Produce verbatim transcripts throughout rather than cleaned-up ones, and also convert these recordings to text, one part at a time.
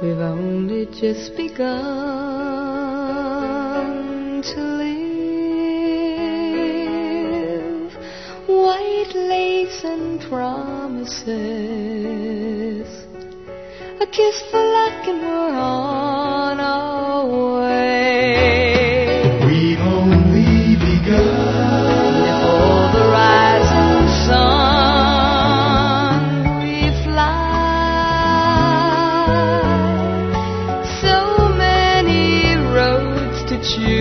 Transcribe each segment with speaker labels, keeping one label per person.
Speaker 1: We've only just begun to live. White lace and promises, a kiss for luck and we're on our way.
Speaker 2: We've only begun.
Speaker 1: Before the rising sun we fly. So many roads to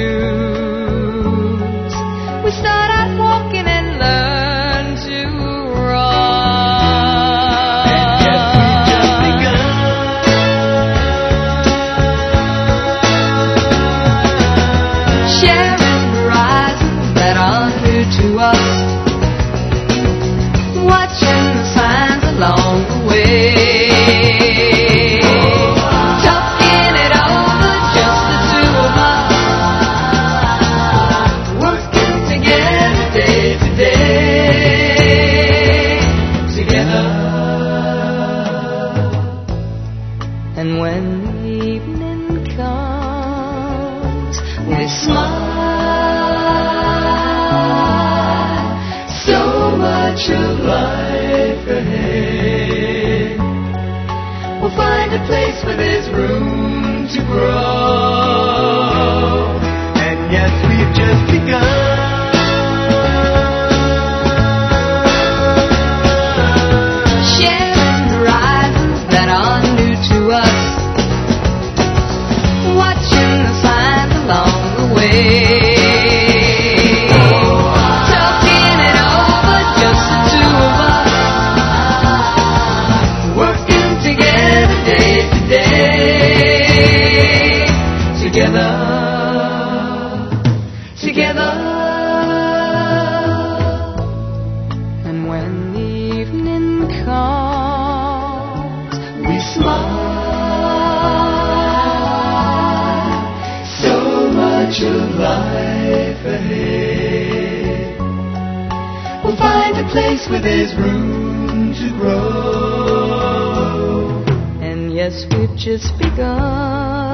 Speaker 1: choose. We start out walking and learn to run.
Speaker 2: And yet we've just begun.
Speaker 1: Sharing horizons that are new to us, watching the signs along the way, talking it over, just the two of us, working together day to day, together. And when the evening comes, we smile. So much of life ahead. We'll find a place where there's room to grow.
Speaker 2: And yes, we've just begun.
Speaker 1: Sharing horizons that are new to us, watching the signs along the way, talking it over, just the two of us, working together day to day, together, together. And when the evening comes, we smile. So much of life ahead.
Speaker 2: We'll find a place where there's room to grow.
Speaker 1: And yes, we've just begun.